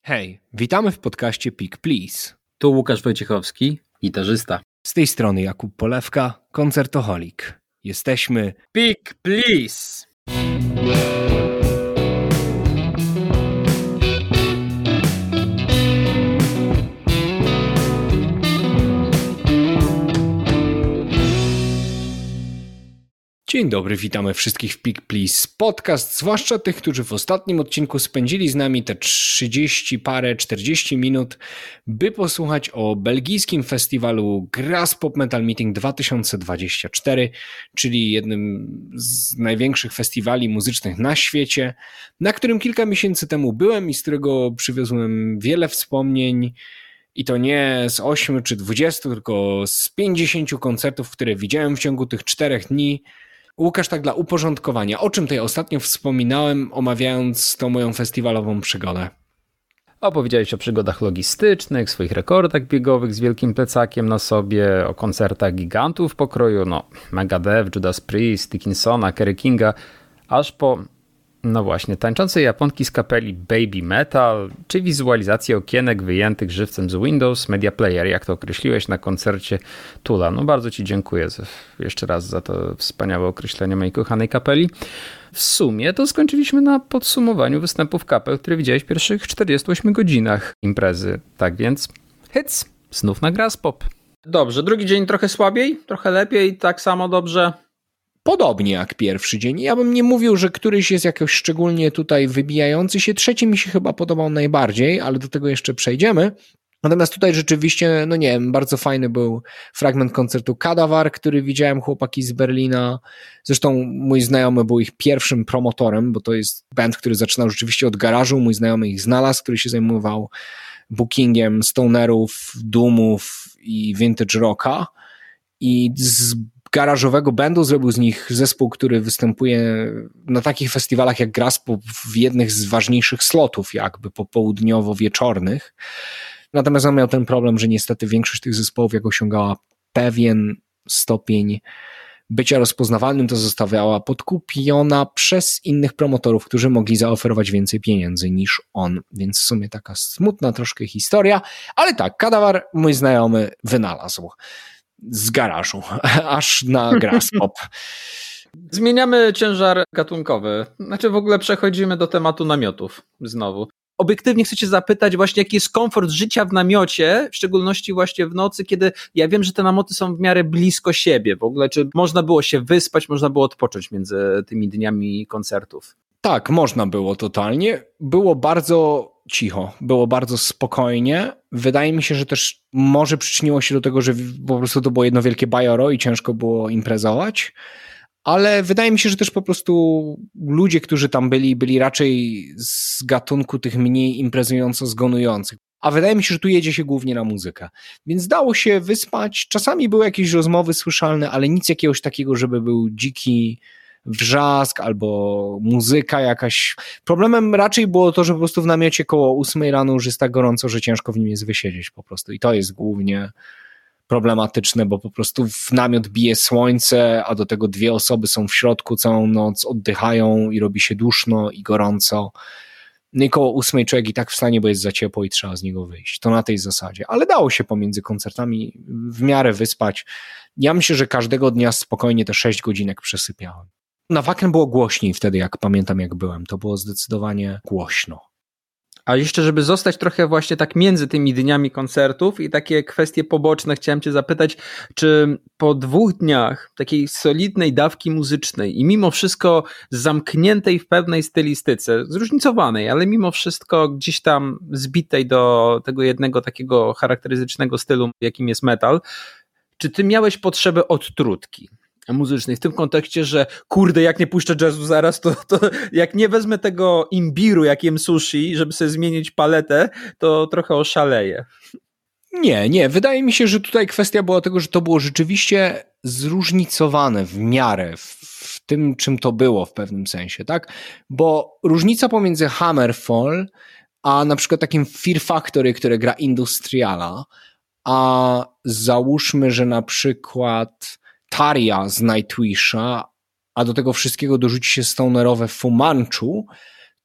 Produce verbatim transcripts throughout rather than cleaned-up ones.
Hej, witamy w podcaście Pick Please. Tu Łukasz Wojciechowski, gitarzysta. Z tej strony Jakub Polewka, koncertoholik. Jesteśmy Pick Please! Dzień dobry, witamy wszystkich w Pick Please Podcast, zwłaszcza tych, którzy w ostatnim odcinku spędzili z nami te trzydzieści parę, czterdzieści minut, by posłuchać o belgijskim festiwalu Graz Pop Metal Meeting dwa tysiące dwudziesty czwarty, czyli jednym z największych festiwali muzycznych na świecie, na którym kilka miesięcy temu byłem i z którego przywiozłem wiele wspomnień. I to nie z ośmiu czy dwudziestu, tylko z pięćdziesięciu koncertów, które widziałem w ciągu tych czterech dni. Łukasz, tak dla uporządkowania, o czym tutaj ostatnio wspominałem, omawiając tą moją festiwalową przygodę? Opowiedziałeś o przygodach logistycznych, swoich rekordach biegowych z wielkim plecakiem na sobie, o koncertach gigantów pokroju, no Megadeth, Judas Priest, Dickinsona, Kerry Kinga, aż po, no właśnie, tańczące Japonki z kapeli Baby Metal, czy wizualizację okienek wyjętych żywcem z Windows Media Player, jak to określiłeś na koncercie Tula. No bardzo Ci dziękuję za, jeszcze raz za to wspaniałe określenie mojej kochanej kapeli. W sumie to skończyliśmy na podsumowaniu występów kapel, które widziałeś w pierwszych czterdziestu ośmiu godzinach imprezy. Tak więc hits, znów na Graz Pop. Dobrze, drugi dzień trochę słabiej, trochę lepiej, tak samo dobrze. Podobnie jak pierwszy dzień. Ja bym nie mówił, że któryś jest jakoś szczególnie tutaj wybijający się. Trzeci mi się chyba podobał najbardziej, ale do tego jeszcze przejdziemy. Natomiast tutaj rzeczywiście, no nie wiem, bardzo fajny był fragment koncertu Kadawar, który widziałem, chłopaki z Berlina. Zresztą mój znajomy był ich pierwszym promotorem, bo to jest band, który zaczynał rzeczywiście od garażu. Mój znajomy ich znalazł, który się zajmował bookingiem stonerów, doomów i vintage rocka. I z garażowego bandu zrobił z nich zespół, który występuje na takich festiwalach jak Graz Pop w jednych z ważniejszych slotów jakby popołudniowo-wieczornych. Natomiast on miał ten problem, że niestety większość tych zespołów, jak osiągała pewien stopień bycia rozpoznawalnym, to zostawiała podkupiona przez innych promotorów, którzy mogli zaoferować więcej pieniędzy niż on. Więc w sumie taka smutna troszkę historia, ale tak, Kadawar mój znajomy wynalazł z garażu, aż na Graz Pop. Zmieniamy ciężar gatunkowy. Znaczy w ogóle przechodzimy do tematu namiotów znowu. Obiektywnie chcę cię zapytać właśnie, jaki jest komfort życia w namiocie, w szczególności właśnie w nocy, kiedy ja wiem, że te namioty są w miarę blisko siebie. W ogóle czy można było się wyspać, można było odpocząć między tymi dniami koncertów? Tak, można było totalnie. Było bardzo cicho, było bardzo spokojnie. Wydaje mi się, że też może przyczyniło się do tego, że po prostu to było jedno wielkie bajoro i ciężko było imprezować, ale wydaje mi się, że też po prostu ludzie, którzy tam byli, byli raczej z gatunku tych mniej imprezująco zgonujących. A wydaje mi się, że tu jedzie się głównie na muzykę. Więc dało się wyspać. Czasami były jakieś rozmowy słyszalne, ale nic jakiegoś takiego, żeby był dziki wrzask albo muzyka jakaś. Problemem raczej było to, że po prostu w namiocie koło ósmej rano już jest tak gorąco, że ciężko w nim jest wysiedzieć po prostu. I to jest głównie problematyczne, bo po prostu w namiot bije słońce, a do tego dwie osoby są w środku całą noc, oddychają i robi się duszno i gorąco. No i koło ósmej człowiek i tak wstanie, bo jest za ciepło i trzeba z niego wyjść. To na tej zasadzie. Ale dało się pomiędzy koncertami w miarę wyspać. Ja myślę, że każdego dnia spokojnie te sześć godzinek przesypiałem. Na Wacken było głośniej wtedy, jak pamiętam, jak byłem. To było zdecydowanie głośno. A jeszcze, żeby zostać trochę właśnie tak między tymi dniami koncertów i takie kwestie poboczne, chciałem cię zapytać, czy po dwóch dniach takiej solidnej dawki muzycznej i mimo wszystko zamkniętej w pewnej stylistyce, zróżnicowanej, ale mimo wszystko gdzieś tam zbitej do tego jednego takiego charakterystycznego stylu, jakim jest metal, czy ty miałeś potrzebę odtrutki muzycznej, w tym kontekście, że kurde, jak nie puszczę jazzu zaraz, to, to jak nie wezmę tego imbiru, jak jem sushi, żeby sobie zmienić paletę, to trochę oszaleję. Nie, nie. Wydaje mi się, że tutaj kwestia była tego, że to było rzeczywiście zróżnicowane w miarę w, w tym, czym to było w pewnym sensie, tak? Bo różnica pomiędzy Hammerfall a na przykład takim Fear Factory, które gra Industriala, a załóżmy, że na przykład Taria z Nightwisha, a do tego wszystkiego dorzuci się stonerowe Fu Manchu,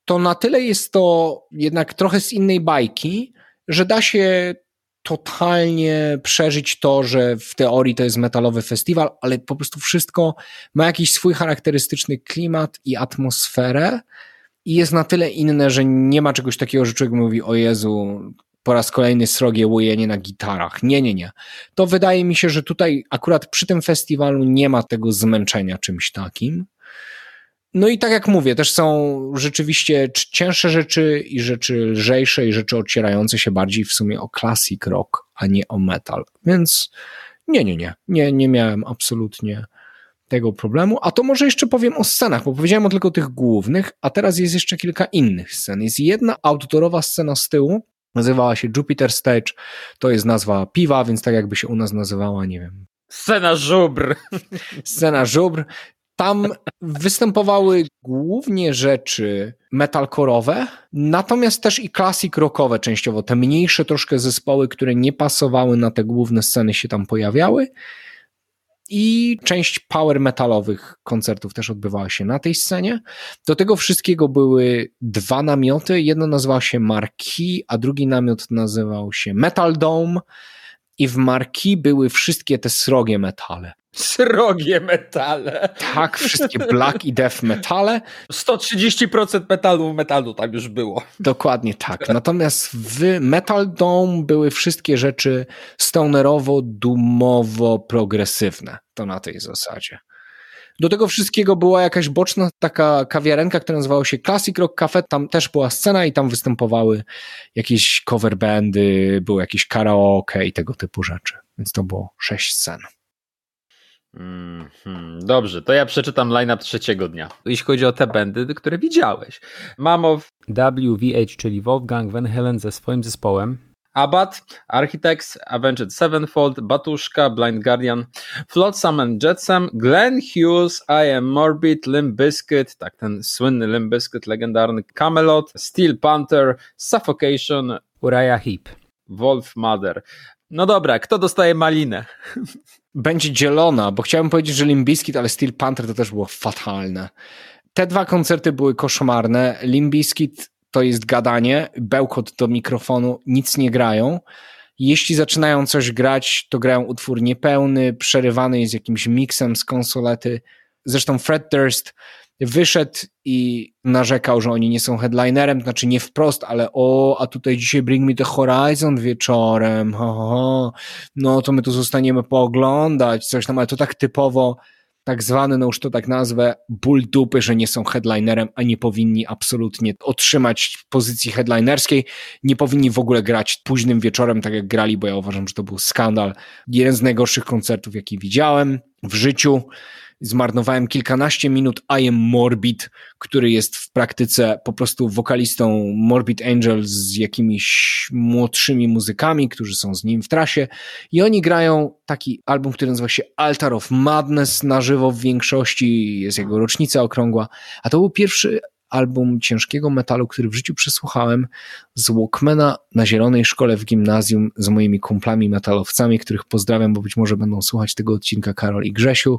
to na tyle jest to jednak trochę z innej bajki, że da się totalnie przeżyć to, że w teorii to jest metalowy festiwal, ale po prostu wszystko ma jakiś swój charakterystyczny klimat i atmosferę i jest na tyle inne, że nie ma czegoś takiego, że człowiek mówi, o Jezu, po raz kolejny srogie łujenie na gitarach. Nie, nie, nie. To wydaje mi się, że tutaj akurat przy tym festiwalu nie ma tego zmęczenia czymś takim. No i tak jak mówię, też są rzeczywiście cięższe rzeczy i rzeczy lżejsze i rzeczy ocierające się bardziej w sumie o classic rock, a nie o metal. Więc nie, nie, nie. Nie, nie miałem absolutnie tego problemu. A to może jeszcze powiem o scenach, bo powiedziałem o tylko tych głównych, a teraz jest jeszcze kilka innych scen. Jest jedna outdoorowa scena z tyłu, nazywała się Jupiter Stage, to jest nazwa piwa, więc tak jakby się u nas nazywała, nie wiem. Scena żubr. Scena żubr. Tam występowały głównie rzeczy metalcore'owe, natomiast też i classic rockowe częściowo. Te mniejsze troszkę zespoły, które nie pasowały na te główne sceny, się tam pojawiały. I część power metalowych koncertów też odbywała się na tej scenie. Do tego wszystkiego były dwa namioty. Jedno nazywało się Marquee, a drugi namiot nazywał się Metal Dome. I w Marquee były wszystkie te srogie metale. Srogie metale. Tak, wszystkie black i death metale. sto trzydzieści procent metalu w metalu tam już było. Dokładnie tak. Natomiast w Metal Dome były wszystkie rzeczy stonerowo, doomowo, progresywne. To na tej zasadzie. Do tego wszystkiego była jakaś boczna taka kawiarenka, która nazywała się Classic Rock Cafe. Tam też była scena i tam występowały jakieś cover bandy, było jakieś karaoke i tego typu rzeczy. Więc to było sześć scen. Mm-hmm. Dobrze, to ja przeczytam line-up trzeciego dnia. Jeśli chodzi o te bandy, które widziałeś. Mamow, W V H, czyli Wolfgang Van Halen ze swoim zespołem. Abbat, Architects, Avenged Sevenfold, Batuszka, Blind Guardian, Flotsam and Jetsam, Glenn Hughes, I Am Morbid, Limp Bizkit, tak ten słynny Limp Bizkit, legendarny Camelot, Steel Panther, Suffocation, Uriah Heep, Wolf Mother. No dobra, kto dostaje malinę? Będzie dzielona, bo chciałem powiedzieć, że Limp Bizkit, ale Steel Panther to też było fatalne. Te dwa koncerty były koszmarne. Limp Bizkit to jest gadanie, bełkot do mikrofonu, nic nie grają. Jeśli zaczynają coś grać, to grają utwór niepełny, przerywany jest jakimś miksem z konsolety. Zresztą Fred Durst wyszedł i narzekał, że oni nie są headlinerem, znaczy nie wprost, ale o, a tutaj dzisiaj Bring Me The Horizon wieczorem, ho, ho, ho. No to my tu zostaniemy pooglądać, coś tam, ale to tak typowo tak zwany, no już to tak nazwę, ból dupy, że nie są headlinerem, a nie powinni absolutnie otrzymać pozycji headlinerskiej, nie powinni w ogóle grać późnym wieczorem, tak jak grali, bo ja uważam, że to był skandal. Jeden z najgorszych koncertów, jaki widziałem w życiu. Zmarnowałem kilkanaście minut I Am Morbid, który jest w praktyce po prostu wokalistą Morbid Angel z jakimiś młodszymi muzykami, którzy są z nim w trasie i oni grają taki album, który nazywa się Altar of Madness na żywo w większości, jest jego rocznica okrągła, a to był pierwszy album ciężkiego metalu, który w życiu przesłuchałem z Walkmana na Zielonej Szkole w gimnazjum z moimi kumplami metalowcami, których pozdrawiam, bo być może będą słuchać tego odcinka Karol i Grzesiu.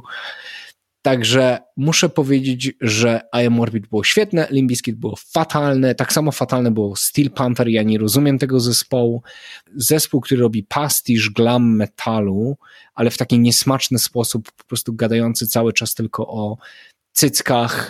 Także muszę powiedzieć, że I Am Morbid było świetne, Limp Bizkit było fatalne, tak samo fatalne było Steel Panther, ja nie rozumiem tego zespołu. Zespół, który robi pastisz glam metalu, ale w taki niesmaczny sposób, po prostu gadający cały czas tylko o cyckach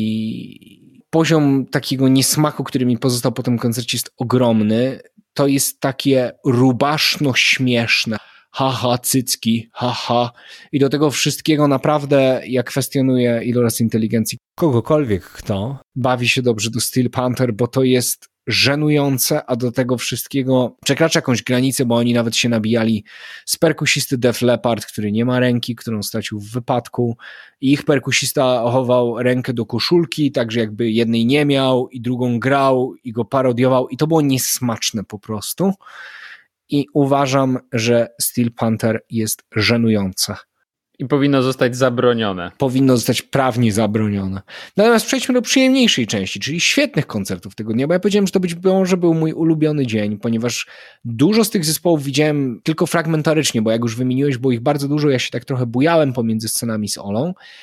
i poziom takiego niesmaku, który mi pozostał po tym koncercie jest ogromny. To jest takie rubaszno śmieszne. Haha, cycki, haha. I do tego wszystkiego naprawdę, ja kwestionuję ilość inteligencji kogokolwiek, kto bawi się dobrze do Steel Panther, bo to jest żenujące, a do tego wszystkiego przekracza jakąś granicę, bo oni nawet się nabijali z perkusisty Def Leppard, który nie ma ręki, którą stracił w wypadku i ich perkusista chował rękę do koszulki, także jakby jednej nie miał i drugą grał i go parodiował i to było niesmaczne po prostu. I uważam, że Steel Panther jest żenujące. I powinno zostać zabronione. Powinno zostać prawnie zabronione. Natomiast przejdźmy do przyjemniejszej części, czyli świetnych koncertów tego dnia, bo ja powiedziałem, że to być może był mój ulubiony dzień, ponieważ dużo z tych zespołów widziałem tylko fragmentarycznie, bo jak już wymieniłeś, było ich bardzo dużo, ja się tak trochę bujałem pomiędzy scenami z Olą.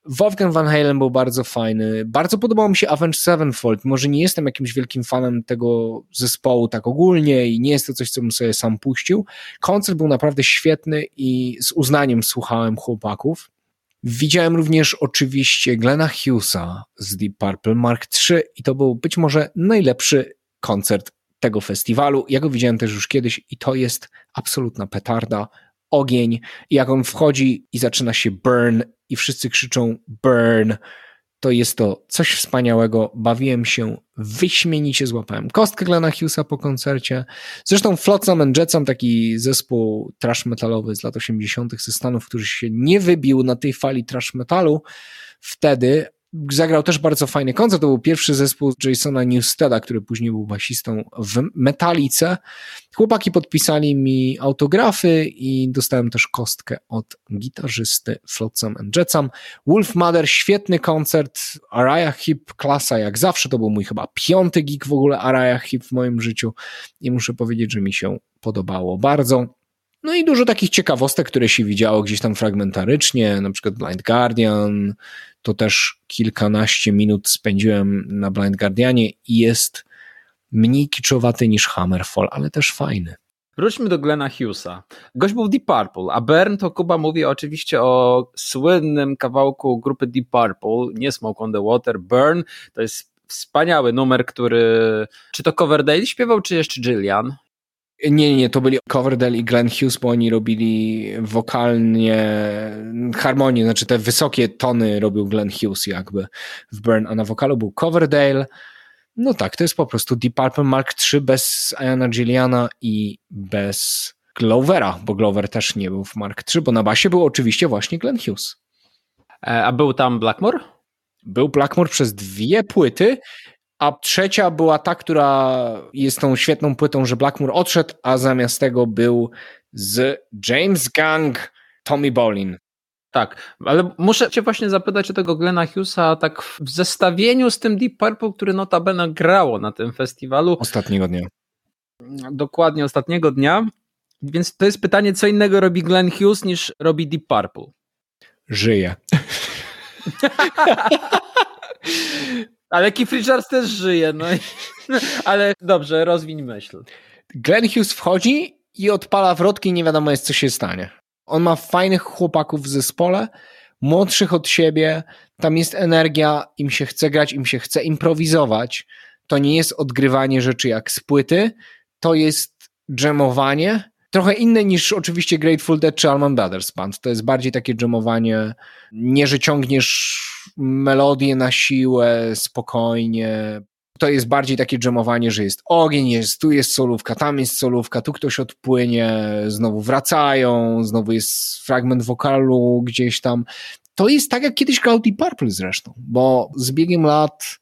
Wolfgang Van Halen był bardzo fajny. Bardzo podobał mi się Avenged Sevenfold. Może nie jestem jakimś wielkim fanem tego zespołu tak ogólnie i nie jest to coś, co bym sobie sam puścił. Koncert był naprawdę świetny i z uznaniem słuchałem chłopaków. Widziałem również oczywiście Glena Hughesa z Deep Purple Mark trzy i to był być może najlepszy koncert tego festiwalu. Ja go widziałem też już kiedyś i to jest absolutna petarda, ogień. I jak on wchodzi i zaczyna się burn i wszyscy krzyczą burn, to jest to coś wspaniałego. Bawiłem się wyśmienicie, złapałem kostkę Glena Hughesa po koncercie. Zresztą Flotsam and Jetsam, taki zespół trash metalowy z lat osiemdziesiątych ze Stanów, który się nie wybił na tej fali trash metalu wtedy, zagrał też bardzo fajny koncert. To był pierwszy zespół Jasona Newsteda, który później był basistą w Metalice. Chłopaki podpisali mi autografy i dostałem też kostkę od gitarzysty Flotsam and Jetsam. Wolf Mother, świetny koncert. Uriah Heep, klasa jak zawsze. To był mój chyba piąty gig w ogóle Uriah Heep w moim życiu i muszę powiedzieć, że mi się podobało bardzo. No i dużo takich ciekawostek, które się widziało gdzieś tam fragmentarycznie, na przykład Blind Guardian, to też kilkanaście minut spędziłem na Blind Guardianie i jest mniej kiczowaty niż Hammerfall, ale też fajny. Wróćmy do Glena Hughesa. Gość był Deep Purple, a Burn to Kuba mówi oczywiście o słynnym kawałku grupy Deep Purple, nie Smoke on the Water. Burn to jest wspaniały numer, który... Czy to Coverdale śpiewał, czy jeszcze Gillian? Nie, nie, to byli Coverdale i Glenn Hughes, bo oni robili wokalnie harmonię, znaczy te wysokie tony robił Glenn Hughes jakby w Burn, a na wokalu był Coverdale. No tak, to jest po prostu Deep Purple Mark trzy bez Iana Gilliana i bez Glovera, bo Glover też nie był w Mark trzy, bo na basie był oczywiście właśnie Glenn Hughes. A był tam Blackmore? Był Blackmore przez dwie płyty, a trzecia była ta, która jest tą świetną płytą, że Blackmore odszedł, a zamiast tego był z James Gang, Tommy Bolin. Tak, ale muszę cię właśnie zapytać o tego Glena Hughesa tak w zestawieniu z tym Deep Purple, który notabene grało na tym festiwalu. Ostatniego dnia. Dokładnie, ostatniego dnia. Więc to jest pytanie, co innego robi Glenn Hughes niż robi Deep Purple? Żyje. Ale Keith Richards też żyje, no i, ale dobrze, rozwiń myśl. Glenn Hughes wchodzi i odpala wrotki i nie wiadomo jest, co się stanie. On ma fajnych chłopaków w zespole, młodszych od siebie, tam jest energia, im się chce grać, im się chce improwizować. To nie jest odgrywanie rzeczy jak z płyty, to jest dżemowanie, trochę inne niż oczywiście Grateful Dead czy Allman Brothers Band. To jest bardziej takie dżemowanie, nie że ciągniesz melodię na siłę, spokojnie. To jest bardziej takie dżemowanie, że jest ogień, jest, tu jest solówka, tam jest solówka, tu ktoś odpłynie, znowu wracają, znowu jest fragment wokalu gdzieś tam. To jest tak, jak kiedyś grał Deep Purple zresztą, bo z biegiem lat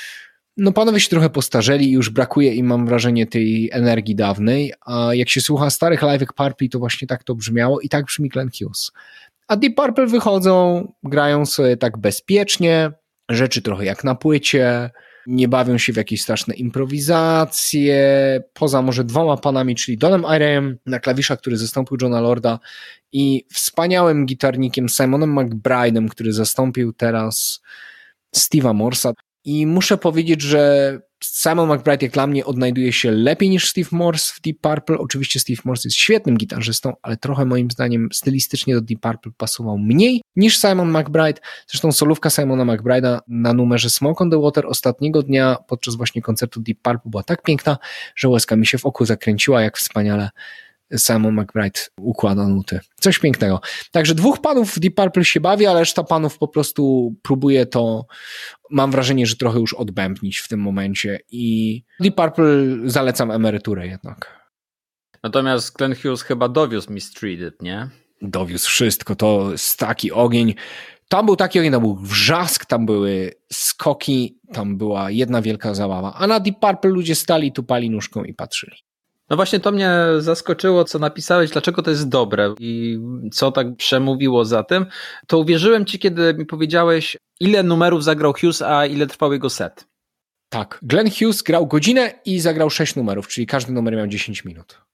no panowie się trochę postarzeli i już brakuje im, mam wrażenie, tej energii dawnej, a jak się słucha starych live'ek Purple, to właśnie tak to brzmiało i tak brzmi Glenn Hughes. A Deep Purple wychodzą, grają sobie tak bezpiecznie, rzeczy trochę jak na płycie, nie bawią się w jakieś straszne improwizacje, poza może dwoma panami, czyli Donem Irayem na klawiszach, który zastąpił Johna Lorda i wspaniałym gitarnikiem Simonem McBride'em, który zastąpił teraz Steve'a Morsa. I muszę powiedzieć, że Simon McBride jak dla mnie odnajduje się lepiej niż Steve Morse w Deep Purple. Oczywiście Steve Morse jest świetnym gitarzystą, ale trochę moim zdaniem stylistycznie do Deep Purple pasował mniej niż Simon McBride. Zresztą solówka Simona McBride'a na numerze Smoke on the Water ostatniego dnia podczas właśnie koncertu Deep Purple była tak piękna, że łezka mi się w oku zakręciła, jak wspaniale Simon McBride układa nuty. Coś pięknego. Także dwóch panów w Deep Purple się bawi, ale reszta panów po prostu próbuje to, mam wrażenie, że trochę już odbębnić w tym momencie i Deep Purple zalecam emeryturę jednak. Natomiast Glenn Hughes chyba dowiózł Mistreated, nie? Dowiózł wszystko, to jest taki ogień. Tam był taki ogień, tam był wrzask, tam były skoki, tam była jedna wielka zabawa, a na Deep Purple ludzie stali, tupali nóżką i patrzyli. No właśnie to mnie zaskoczyło, co napisałeś, dlaczego to jest dobre i co tak przemówiło za tym. To uwierzyłem ci, kiedy mi powiedziałeś, ile numerów zagrał Hughes, a ile trwał jego set. Tak, Glenn Hughes grał godzinę i zagrał sześć numerów, czyli każdy numer miał dziesięć minut.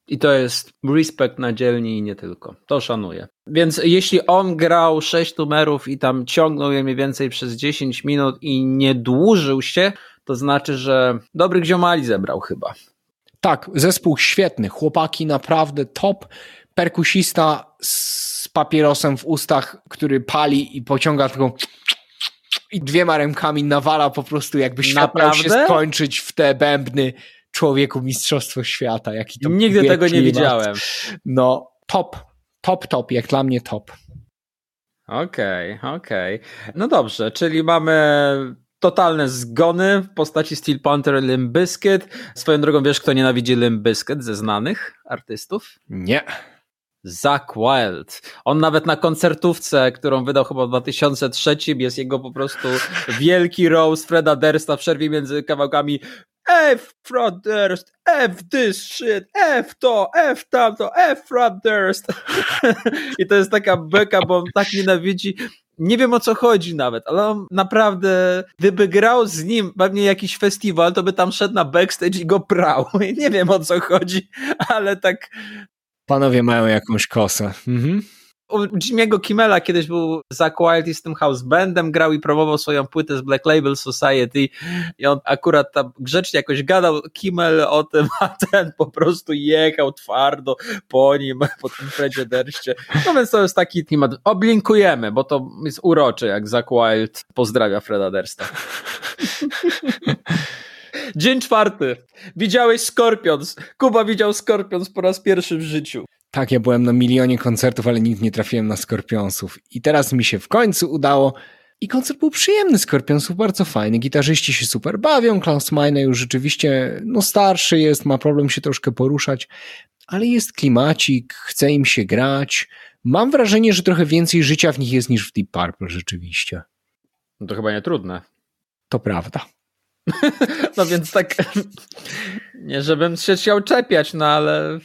I to jest respekt na dzielni i nie tylko. To szanuję. Więc jeśli on grał sześć numerów i tam ciągnął je mniej więcej przez dziesięć minut i nie dłużył się, to znaczy, że dobrych ziomali zebrał chyba. Tak, zespół świetny. Chłopaki naprawdę top. Perkusista z papierosem w ustach, który pali i pociąga taką i dwiema rękami nawala po prostu, jakby świat miał się skończyć w te bębny. Człowieku, mistrzostwo świata. Jaki to Nigdy tego nie widziałem. No, top, top, top, jak dla mnie top. Okej, okay, okej. Okay. No dobrze, czyli mamy totalne zgony w postaci Steel Panther, Limp Bizkit. Swoją drogą, wiesz, kto nienawidzi Limp Bizkit ze znanych artystów? Nie. Zakk Wylde. On nawet na koncertówce, którą wydał chyba w dwa tysiące trzecim, jest jego po prostu wielki roast Freda Dursta w przerwie między kawałkami. F Fred Durst, F this shit, F to, F tamto, F Fred Durst. I to jest taka beka, bo on tak nienawidzi. Nie wiem, o co chodzi nawet, ale on naprawdę, gdyby grał z nim pewnie jakiś festiwal, to by tam szedł na backstage i go prał. Nie wiem, o co chodzi, ale tak... Panowie mają jakąś kosę. Mhm. U Jimmy'ego Kimmela kiedyś był Zakk Wylde z tym house bandem, grał i promował swoją płytę z Black Label Society i on akurat tam grzecznie jakoś gadał Kimmel o tym, a ten po prostu jechał twardo po nim, po tym Fredzie Durście. No więc to jest taki temat. Oblinkujemy, bo to jest urocze, jak Zakk Wylde pozdrawia Freda Dursta. Dzień czwarty. Widziałeś Scorpions. Kuba widział Scorpions po raz pierwszy w życiu. Tak, ja byłem na milionie koncertów, ale nigdy nie trafiłem na Scorpionsów. I teraz mi się w końcu udało. I koncert był przyjemny, Scorpionsów bardzo fajny. Gitarzyści się super bawią. Klaus Meine już rzeczywiście no starszy jest, ma problem się troszkę poruszać, ale jest klimacik, chce im się grać. Mam wrażenie, że trochę więcej życia w nich jest niż w Deep Purple rzeczywiście. No to chyba nie trudne. To prawda. No więc tak, nie żebym się chciał czepiać, no ale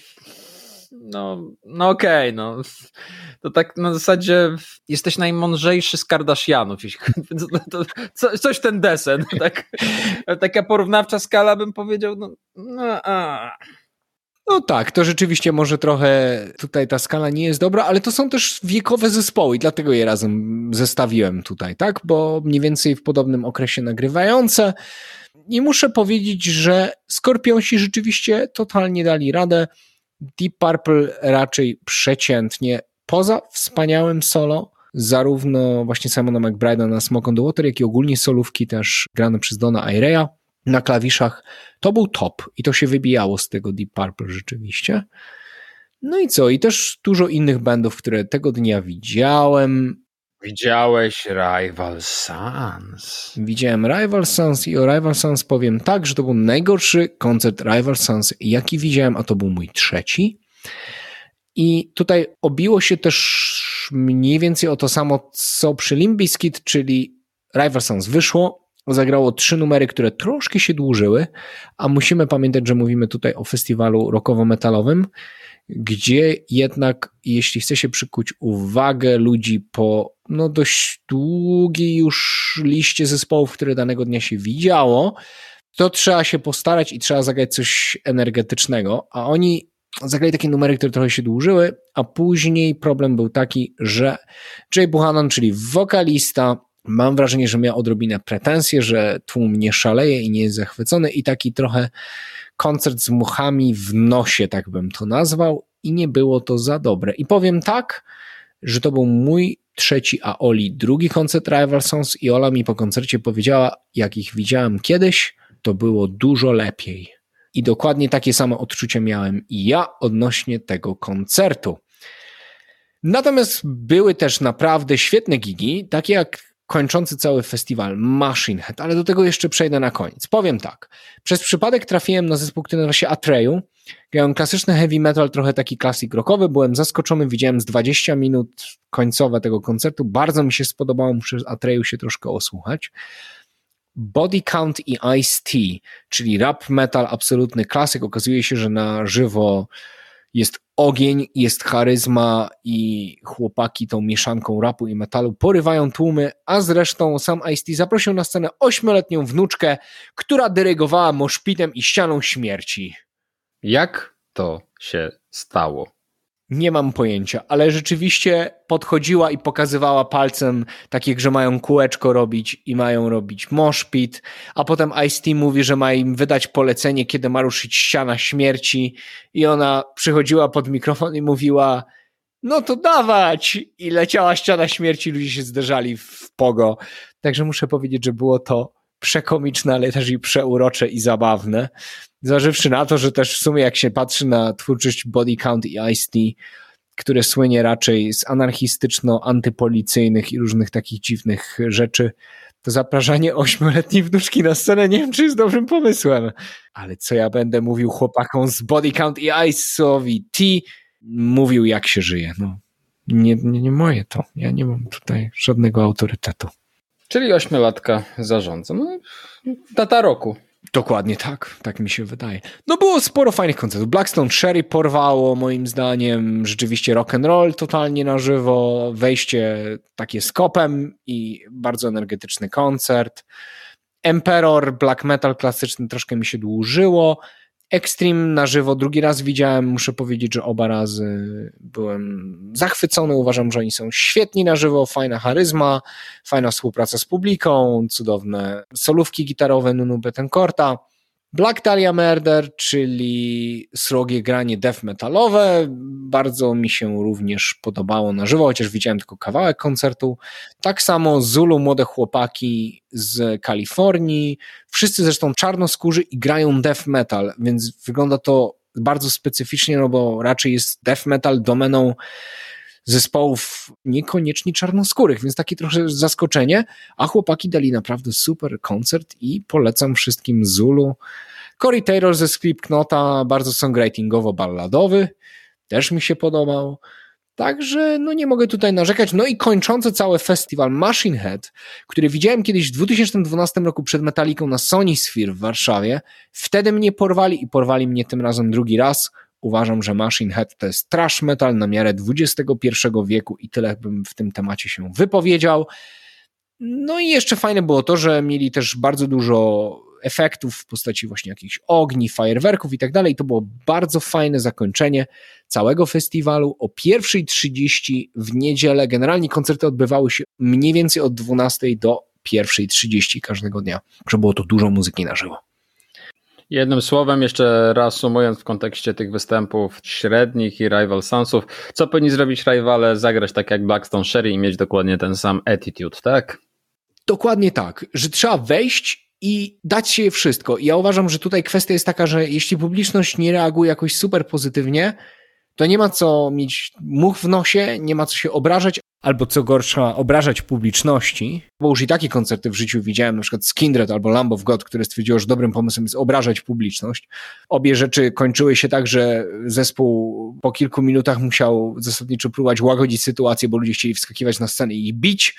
no, no okej, okay, no to tak na zasadzie jesteś najmądrzejszy z Kardashianów, to, to, to, coś ten desen, tak? Taka porównawcza skala bym powiedział, no, no a... No tak, to rzeczywiście może trochę tutaj ta skala nie jest dobra, ale to są też wiekowe zespoły i dlatego je razem zestawiłem tutaj, tak? Bo mniej więcej w podobnym okresie nagrywające. I muszę powiedzieć, że Scorpionsi rzeczywiście totalnie dali radę. Deep Purple raczej przeciętnie, poza wspaniałym solo, zarówno właśnie Simona McBride'a na Smoke on the Water, jak i ogólnie solówki też grane przez Dona Ireya na klawiszach, to był top i to się wybijało z tego Deep Purple rzeczywiście. No i co? I też dużo innych bandów, które tego dnia widziałem. Widziałeś Rival Sons. Widziałem Rival Sons i o Rival Sons powiem tak, że to był najgorszy koncert Rival Sons, jaki widziałem, a to był mój trzeci. I tutaj obiło się też mniej więcej o to samo, co przy Limp Bizkit, czyli Rival Sons wyszło, zagrało trzy numery, które troszkę się dłużyły, a musimy pamiętać, że mówimy tutaj o festiwalu rockowo-metalowym, gdzie jednak, jeśli chce się przykuć uwagę ludzi po no dość długiej już liście zespołów, które danego dnia się widziało, to trzeba się postarać i trzeba zagrać coś energetycznego, a oni zagrali takie numery, które trochę się dłużyły, a później problem był taki, że Jay Buchanan, czyli wokalista, mam wrażenie, że miał odrobinę pretensje, że tłum nie szaleje i nie jest zachwycony i taki trochę koncert z muchami w nosie, tak bym to nazwał, i nie było to za dobre. I powiem tak, że to był mój trzeci, a Oli drugi koncert Rival Sons i Ola mi po koncercie powiedziała, jak ich widziałem kiedyś, to było dużo lepiej. I dokładnie takie samo odczucie miałem i ja odnośnie tego koncertu. Natomiast były też naprawdę świetne gigi, takie jak kończący cały festiwal Machine Head, ale do tego jeszcze przejdę na koniec. Powiem tak, przez przypadek trafiłem na zespół, który nazywa się Atreyu. Grałem klasyczny heavy metal, trochę taki klasyk rockowy, byłem zaskoczony, widziałem z dwadzieścia minut końcowe tego koncertu, bardzo mi się spodobało, muszę Atreyu się troszkę osłuchać. Body Count i Ice-T, czyli rap metal, absolutny klasyk, okazuje się, że na żywo jest ogień, jest charyzma i chłopaki tą mieszanką rapu i metalu porywają tłumy, a zresztą sam Ice-T zaprosił na scenę ośmioletnią wnuczkę, która dyrygowała moszpitem i ścianą śmierci. Jak to się stało? Nie mam pojęcia, ale rzeczywiście podchodziła i pokazywała palcem takich, że mają kółeczko robić i mają robić moshpit, a potem Ice-T mówi, że ma im wydać polecenie, kiedy ma ruszyć ściana śmierci i ona przychodziła pod mikrofon i mówiła: no to dawać! I leciała ściana śmierci, ludzie się zderzali w pogo. Także muszę powiedzieć, że było to przekomiczne, ale też i przeurocze i zabawne. Zważywszy na to, że też w sumie jak się patrzy na twórczość Body Count i Ice-T, które słynie raczej z anarchistyczno-antypolicyjnych i różnych takich dziwnych rzeczy, to zapraszanie ośmioletniej wnuczki na scenę nie wiem, czy jest dobrym pomysłem. Ale co ja będę mówił chłopakom z Body Count i Ice-owi T, mówił jak się żyje. No, nie, nie, nie moje to. Ja nie mam tutaj żadnego autorytetu. Czyli ośmiolatka zarządza. No, data roku. Dokładnie tak, tak mi się wydaje. No było sporo fajnych koncertów. Blackstone Cherry porwało moim zdaniem, rzeczywiście rock and roll totalnie na żywo, wejście takie z kopem i bardzo energetyczny koncert. Emperor, black metal klasyczny troszkę mi się dłużyło. Extreme na żywo drugi raz widziałem, muszę powiedzieć, że oba razy byłem zachwycony, uważam, że oni są świetni na żywo, fajna charyzma, fajna współpraca z publiką, cudowne solówki gitarowe Nunu Bettencourta. Black Dahlia Murder, czyli srogie granie death metalowe, bardzo mi się również podobało na żywo, chociaż widziałem tylko kawałek koncertu. Tak samo Zulu, młode chłopaki z Kalifornii, wszyscy zresztą czarnoskórzy i grają death metal, więc wygląda to bardzo specyficznie, no bo raczej jest death metal domeną zespołów niekoniecznie czarnoskórych, więc takie trochę zaskoczenie, a chłopaki dali naprawdę super koncert i polecam wszystkim Zulu. Corey Taylor ze Slipknota, bardzo songwritingowo-balladowy, też mi się podobał, także no nie mogę tutaj narzekać. No i kończący cały festiwal Machine Head, który widziałem kiedyś w dwa tysiące dwunastym roku przed Metallicą na Sony Sphere w Warszawie, wtedy mnie porwali i porwali mnie tym razem drugi raz. Uważam, że Machine Head to jest thrash metal na miarę dwudziestego pierwszego wieku i tyle bym w tym temacie się wypowiedział. No i jeszcze fajne było to, że mieli też bardzo dużo efektów w postaci właśnie jakichś ogni, fajerwerków i tak dalej. To było bardzo fajne zakończenie całego festiwalu. O pierwszej trzydzieści w niedzielę generalnie koncerty odbywały się mniej więcej od dwunastej do pierwszej trzydzieści każdego dnia, że było to dużo muzyki na żywo. Jednym słowem, jeszcze reasumując w kontekście tych występów średnich i Rival Sonsów, co powinni zrobić rywale? Zagrać tak jak Blackstone Cherry i mieć dokładnie ten sam attitude, tak? Dokładnie tak, że trzeba wejść i dać się wszystko. I ja uważam, że tutaj kwestia jest taka, że jeśli publiczność nie reaguje jakoś super pozytywnie, to nie ma co mieć much w nosie, nie ma co się obrażać, albo co gorsza, obrażać publiczności, bo już i takie koncerty w życiu widziałem, na przykład Skindred albo Lamb of God, które stwierdziło, że dobrym pomysłem jest obrażać publiczność. Obie rzeczy kończyły się tak, że zespół po kilku minutach musiał zasadniczo próbować łagodzić sytuację, bo ludzie chcieli wskakiwać na scenę i ich bić,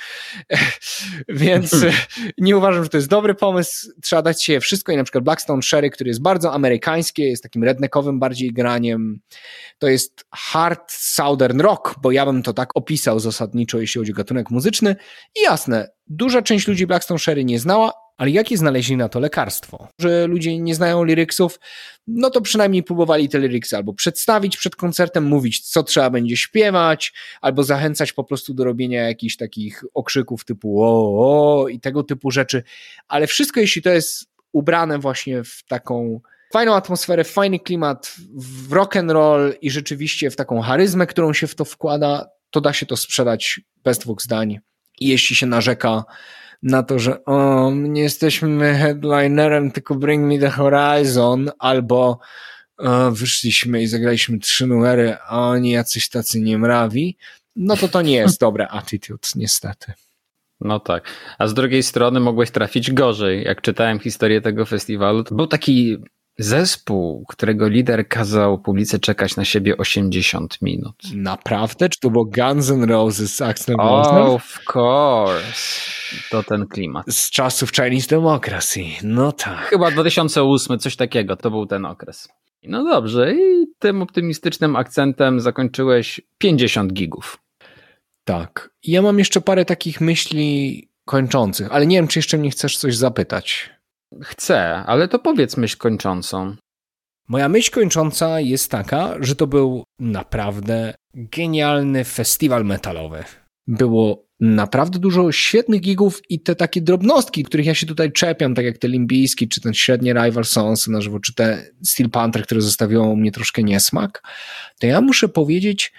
więc nie uważam, że to jest dobry pomysł. Trzeba dać się wszystko i na przykład Blackstone Cherry, który jest bardzo amerykańskie, jest takim redneckowym bardziej graniem. To jest hard southern rock, bo ja bym to tak opisał zasadniczo, jeśli chodzi o gatunek muzyczny. I jasne, duża część ludzi Blackstone Cherry nie znała, ale jakie znaleźli na to lekarstwo? Że ludzie nie znają liryksów, no to przynajmniej próbowali te liryksy albo przedstawić przed koncertem, mówić, co trzeba będzie śpiewać, albo zachęcać po prostu do robienia jakichś takich okrzyków typu o, o i tego typu rzeczy. Ale wszystko, jeśli to jest ubrane właśnie w taką fajną atmosferę, fajny klimat, w rock and roll i rzeczywiście w taką charyzmę, którą się w to wkłada, to da się to sprzedać bez dwóch zdań. I jeśli się narzeka na to, że o, nie jesteśmy headlinerem, tylko Bring Me The Horizon, albo o, wyszliśmy i zagraliśmy trzy numery, a oni jacyś tacy niemrawi, no to to nie jest dobre attitude, niestety. No tak. A z drugiej strony mogłeś trafić gorzej. Jak czytałem historię tego festiwalu, to był taki zespół, którego lider kazał publice czekać na siebie osiemdziesiąt minut. Naprawdę? Czy to było Guns N' Roses z Axlem Rosem? Oh, of course. To ten klimat. Z czasów Chinese Democracy. No tak. Chyba dwa tysiące ósmy, coś takiego. To był ten okres. No dobrze. I tym optymistycznym akcentem zakończyłeś pięćdziesiąt gigów. Tak. Ja mam jeszcze parę takich myśli kończących, ale nie wiem, czy jeszcze mnie chcesz coś zapytać. Chcę, ale to powiedz myśl kończącą. Moja myśl kończąca jest taka, że to był naprawdę genialny festiwal metalowy. Było naprawdę dużo świetnych gigów i te takie drobnostki, których ja się tutaj czepiam, tak jak te Limp Bizkit, czy ten średnie Rival Sons na żywo, czy te Steel Panther, które zostawiło u mnie troszkę niesmak, to ja muszę powiedzieć,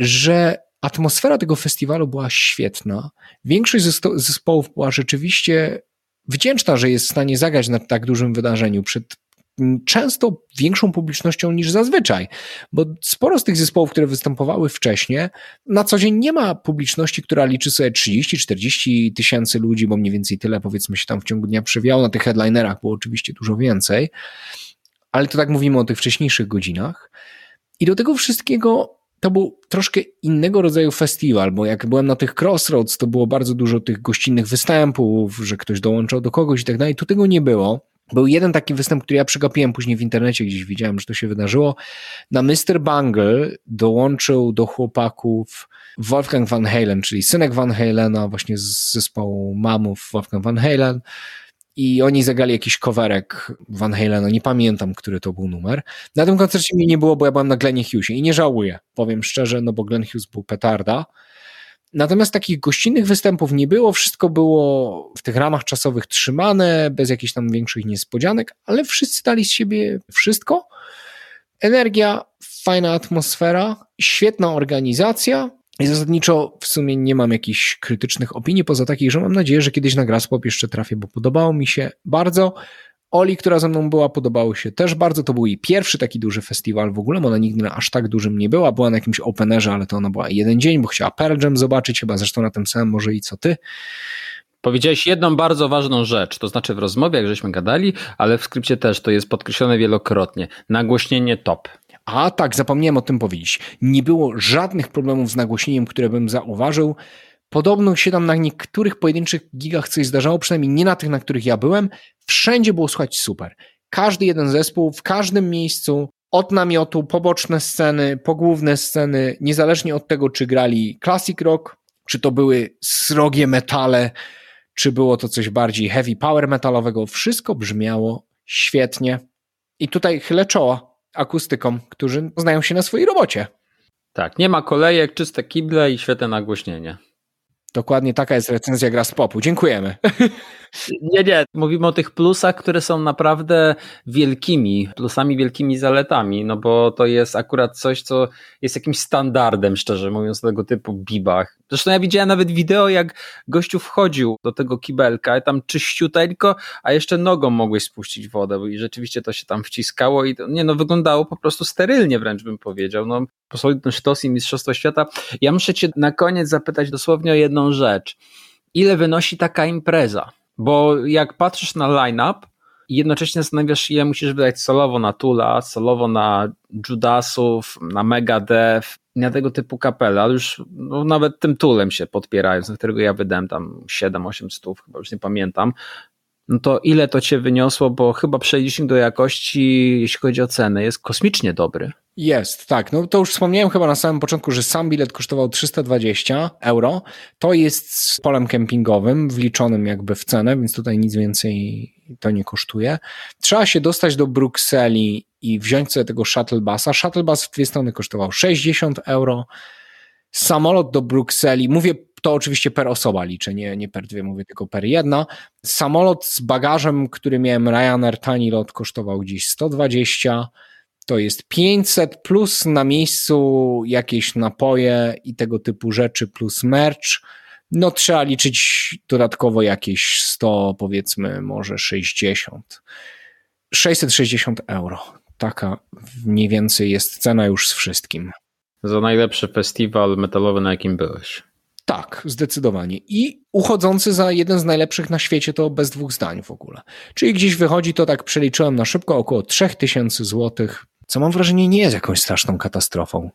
że atmosfera tego festiwalu była świetna. Większość zespołów była rzeczywiście wdzięczna, że jest w stanie zagrać na tak dużym wydarzeniu przed często większą publicznością niż zazwyczaj, bo sporo z tych zespołów, które występowały wcześniej, na co dzień nie ma publiczności, która liczy sobie trzydzieści czterdzieści tysięcy ludzi, bo mniej więcej tyle, powiedzmy, się tam w ciągu dnia przewijało. Na tych headlinerach było oczywiście dużo więcej, ale to tak mówimy o tych wcześniejszych godzinach. I do tego wszystkiego to był troszkę innego rodzaju festiwal, bo jak byłem na tych Crossroads, to było bardzo dużo tych gościnnych występów, że ktoś dołączał do kogoś i tak dalej. Tu tego nie było. Był jeden taki występ, który ja przegapiłem później w internecie, gdzieś widziałem, że to się wydarzyło. Na mister Bungle dołączył do chłopaków Wolfgang Van Halen, czyli synek Van Halena, właśnie z zespołu Mamów Wolfgang Van Halen. I oni zagrali jakiś coverek Van Halena, nie pamiętam, który to był numer. Na tym koncercie mnie nie było, bo ja byłem na Glenie Hughesie i nie żałuję, powiem szczerze, no bo Glenn Hughes był petarda. Natomiast takich gościnnych występów nie było, wszystko było w tych ramach czasowych trzymane, bez jakichś tam większych niespodzianek, ale wszyscy dali z siebie wszystko. Energia, fajna atmosfera, świetna organizacja i zasadniczo w sumie nie mam jakichś krytycznych opinii, poza takich, że mam nadzieję, że kiedyś na Graspop jeszcze trafię, bo podobało mi się bardzo. Oli, która ze mną była, podobało się też bardzo. To był jej pierwszy taki duży festiwal w ogóle, bo ona nigdy aż tak dużym nie była. Była na jakimś openerze, ale to ona była jeden dzień, bo chciała Pearl Jam zobaczyć, chyba zresztą na tym samym może i co ty. Powiedziałeś jedną bardzo ważną rzecz, to znaczy w rozmowie, jak żeśmy gadali, ale w skrypcie też to jest podkreślone wielokrotnie. Nagłośnienie top. A tak, zapomniałem o tym powiedzieć. Nie było żadnych problemów z nagłośnieniem, które bym zauważył. Podobno się tam na niektórych pojedynczych gigach coś zdarzało, przynajmniej nie na tych, na których ja byłem. Wszędzie było słychać super. Każdy jeden zespół, w każdym miejscu, od namiotu, poboczne sceny, po główne sceny, niezależnie od tego, czy grali classic rock, czy to były srogie metale, czy było to coś bardziej heavy power metalowego, wszystko brzmiało świetnie. I tutaj chylę czoła akustykom, którzy znają się na swojej robocie. Tak, nie ma kolejek, czyste kible i świetne nagłośnienie. Dokładnie taka jest recenzja Graspopu. Dziękujemy. Nie, nie. Mówimy o tych plusach, które są naprawdę wielkimi plusami, wielkimi zaletami, no bo to jest akurat coś, co jest jakimś standardem, szczerze mówiąc, tego typu bibach. Zresztą ja widziałem nawet wideo, jak gościu wchodził do tego kibelka i tam czyściuteńko, a jeszcze nogą mogłeś spuścić wodę i rzeczywiście to się tam wciskało i to, nie no, wyglądało po prostu sterylnie, wręcz bym powiedział. No, solidny sztos i Mistrzostwo Świata. Ja muszę cię na koniec zapytać dosłownie o jedną rzecz. Ile wynosi taka impreza? Bo jak patrzysz na line-up i jednocześnie zastanawiasz się, ile musisz wydać solowo na Tula, solowo na Judasów, na Megadeth, na tego typu kapele, ale już no, nawet tym Tulem się podpierając, na którego ja wydałem tam siedem osiem stów, chyba już nie pamiętam, no to ile to cię wyniosło, bo chyba przelicznik do jakości, jeśli chodzi o cenę, jest kosmicznie dobry. Jest, tak. No to już wspomniałem chyba na samym początku, że sam bilet kosztował trzysta dwadzieścia euro. To jest z polem kempingowym, wliczonym jakby w cenę, więc tutaj nic więcej to nie kosztuje. Trzeba się dostać do Brukseli i wziąć sobie tego shuttlebusa. Shuttlebus w dwie strony kosztował sześćdziesiąt euro. Samolot do Brukseli, mówię to oczywiście per osoba liczę, nie, nie per dwie, mówię tylko per jedna. Samolot z bagażem, który miałem Ryanair tani lot, kosztował gdzieś sto dwadzieścia. To jest pięćset plus na miejscu jakieś napoje i tego typu rzeczy plus merch. No trzeba liczyć dodatkowo jakieś sto, powiedzmy może sześćdziesiąt. sześćset sześćdziesiąt euro. Taka mniej więcej jest cena już z wszystkim. Za najlepszy festiwal metalowy, na jakim byłeś. Tak, zdecydowanie. I uchodzący za jeden z najlepszych na świecie to bez dwóch zdań w ogóle. Czyli gdzieś wychodzi, to tak przeliczyłem na szybko, około trzy tysiące złotych, co mam wrażenie nie jest jakąś straszną katastrofą.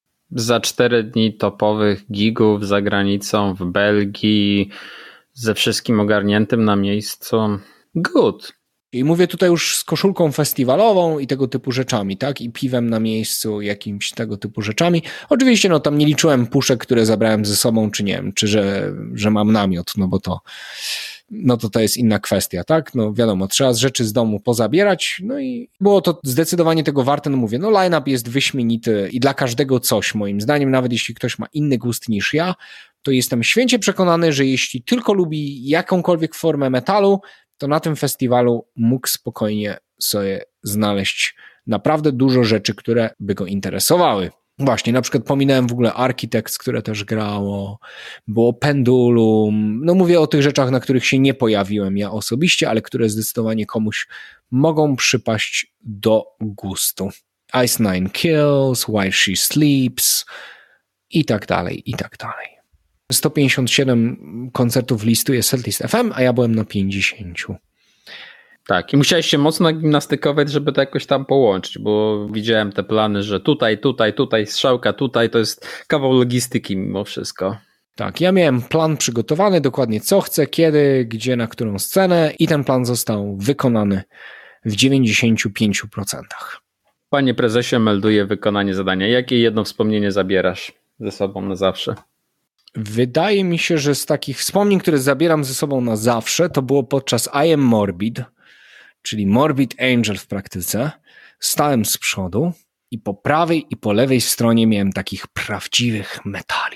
Za cztery dni topowych gigów za granicą w Belgii, ze wszystkim ogarniętym na miejscu. Good. I mówię tutaj już z koszulką festiwalową i tego typu rzeczami, tak? I piwem na miejscu, jakimś tego typu rzeczami. Oczywiście, no tam nie liczyłem puszek, które zabrałem ze sobą, czy nie wiem, czy że, że mam namiot, no bo to no to to jest inna kwestia, tak? No wiadomo, trzeba z rzeczy z domu pozabierać, no i było to zdecydowanie tego warte, no mówię, no line-up jest wyśmienity i dla każdego coś, moim zdaniem, nawet jeśli ktoś ma inny gust niż ja, to jestem święcie przekonany, że jeśli tylko lubi jakąkolwiek formę metalu, to na tym festiwalu mógł spokojnie sobie znaleźć naprawdę dużo rzeczy, które by go interesowały. Właśnie, na przykład pominąłem w ogóle Architects, które też grało, było Pendulum, no mówię o tych rzeczach, na których się nie pojawiłem ja osobiście, ale które zdecydowanie komuś mogą przypaść do gustu. Ice Nine Kills, While She Sleeps i tak dalej, i tak dalej. sto pięćdziesiąt siedem koncertów listuje Setlist F M, a ja byłem na pięćdziesięciu. Tak, i musiałeś się mocno gimnastykować, żeby to jakoś tam połączyć, bo widziałem te plany, że tutaj, tutaj, tutaj, strzałka, tutaj, to jest kawał logistyki mimo wszystko. Tak, ja miałem plan przygotowany, dokładnie co chcę, kiedy, gdzie, na którą scenę i ten plan został wykonany w dziewięćdziesięciu pięciu procentach. Panie prezesie, melduję wykonanie zadania. Jakie jedno wspomnienie zabierasz ze sobą na zawsze? Wydaje mi się, że z takich wspomnień, które zabieram ze sobą na zawsze, to było podczas I Am Morbid, czyli Morbid Angel w praktyce. Stałem z przodu i po prawej i po lewej stronie miałem takich prawdziwych metali.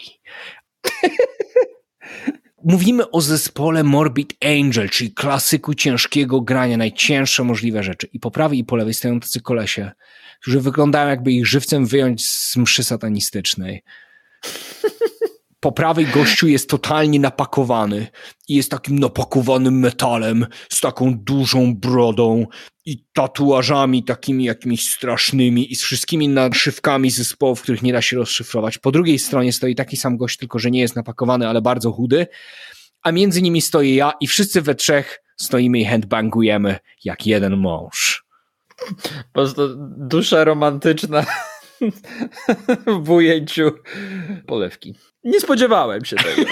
Mówimy o zespole Morbid Angel, czyli klasyku ciężkiego grania, najcięższe możliwe rzeczy. I po prawej i po lewej stoją tacy kolesie, którzy wyglądają, jakby ich żywcem wyjąć z mszy satanistycznej. Po prawej gościu jest totalnie napakowany i jest takim napakowanym metalem z taką dużą brodą i tatuażami takimi jakimiś strasznymi i z wszystkimi naszywkami zespołów, których nie da się rozszyfrować. Po drugiej stronie stoi taki sam gość, tylko że nie jest napakowany, ale bardzo chudy, a między nimi stoję ja i wszyscy we trzech stoimy i handbangujemy jak jeden mąż. Po prostu dusza romantyczna w ujęciu polewki. Nie spodziewałem się tego.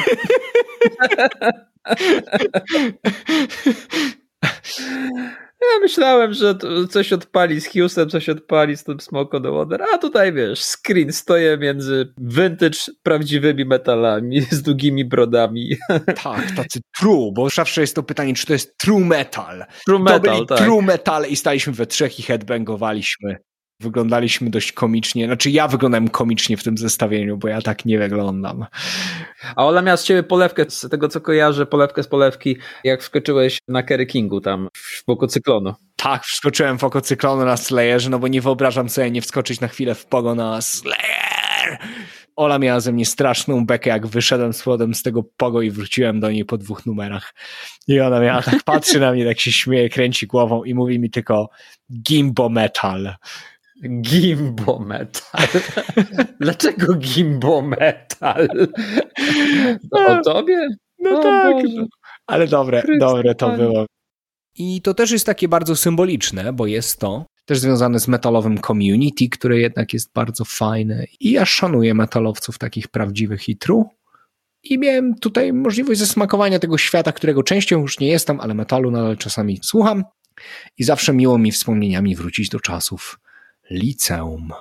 Ja myślałem, że coś odpali z Hughesem, coś odpali z tym Smoke on the Water, a tutaj wiesz, screen stoję między vintage prawdziwymi metalami z długimi brodami. Tak, tacy true, bo zawsze jest to pytanie, czy to jest true metal. True metal, to byli tak. True metal i staliśmy we trzech i headbangowaliśmy. Wyglądaliśmy dość komicznie. Znaczy ja wyglądałem komicznie w tym zestawieniu, bo ja tak nie wyglądam. A Ola miała z ciebie polewkę, z tego co kojarzę, polewkę z polewki, jak wskoczyłeś na Kerry Kingu tam w oko cyklonu. Tak, wskoczyłem w oko cyklonu na Slayerze, no bo nie wyobrażam sobie nie wskoczyć na chwilę w pogo na Slayer. Ola miała ze mnie straszną bekę, jak wyszedłem z płodem z tego pogo i wróciłem do niej po dwóch numerach. I ona miała tak, patrzy na mnie, tak się śmieje, kręci głową i mówi mi tylko Gimbo Metal. Gimbo Metal. Dlaczego Gimbo Metal? No, o tobie? No o tak, Boże. ale dobre, Chryste, dobre to Panie. było. I to też jest takie bardzo symboliczne, bo jest to też związane z metalowym community, które jednak jest bardzo fajne i ja szanuję metalowców takich prawdziwych i true. I miałem tutaj możliwość zasmakowania tego świata, którego częścią już nie jestem, ale metalu nadal czasami słucham i zawsze miło mi wspomnieniami wrócić do czasów liceum.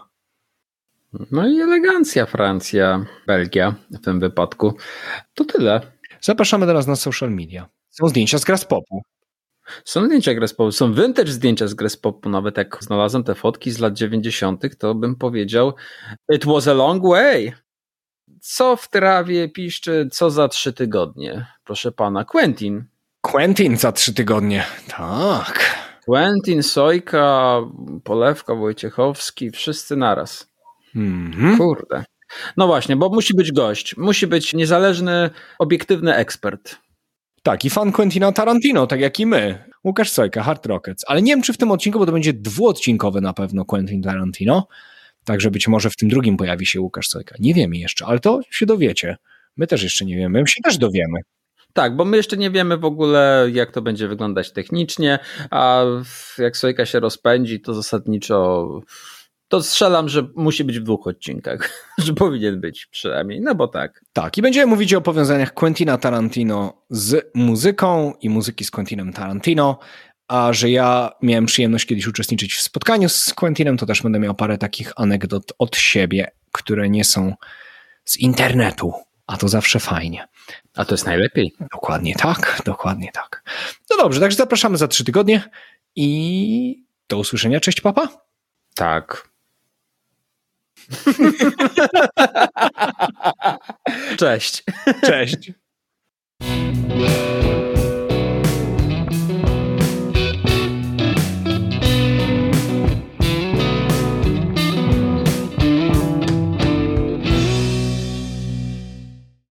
No i elegancja Francja, Belgia w tym wypadku. To tyle. Zapraszamy teraz na social media. Są zdjęcia z Graspopu. Są zdjęcia Graspopu, są vintage zdjęcia z Graspopu. Nawet jak znalazłem te fotki z lat dziewięćdziesiątych, to bym powiedział it was a long way. Co w trawie piszczy, co za trzy tygodnie? Proszę pana, Quentin. Quentin za trzy tygodnie. Tak. Quentin, Sojka, Polewka, Wojciechowski, wszyscy naraz. Mhm. Kurde. No właśnie, bo musi być gość. Musi być niezależny, obiektywny ekspert. Tak, i fan Quentina Tarantino, tak jak i my. Łukasz Sojka, Hard Rockets. Ale nie wiem, czy w tym odcinku, bo to będzie dwuodcinkowy na pewno Quentin Tarantino. Także być może w tym drugim pojawi się Łukasz Sojka. Nie wiemy jeszcze, ale to się dowiecie. My też jeszcze nie wiemy, my się też dowiemy. Tak, bo my jeszcze nie wiemy w ogóle, jak to będzie wyglądać technicznie, a jak Sojka się rozpędzi, to zasadniczo to strzelam, że musi być w dwóch odcinkach, że powinien być przynajmniej, no bo tak. Tak, i będziemy mówić o powiązaniach Quentina Tarantino z muzyką i muzyki z Quentinem Tarantino, a że ja miałem przyjemność kiedyś uczestniczyć w spotkaniu z Quentinem, to też będę miał parę takich anegdot od siebie, które nie są z internetu, a to zawsze fajnie. A to jest najlepiej. Dokładnie tak, dokładnie tak. No dobrze, także zapraszamy za trzy tygodnie i do usłyszenia. Cześć, papa. Tak. Cześć. Cześć.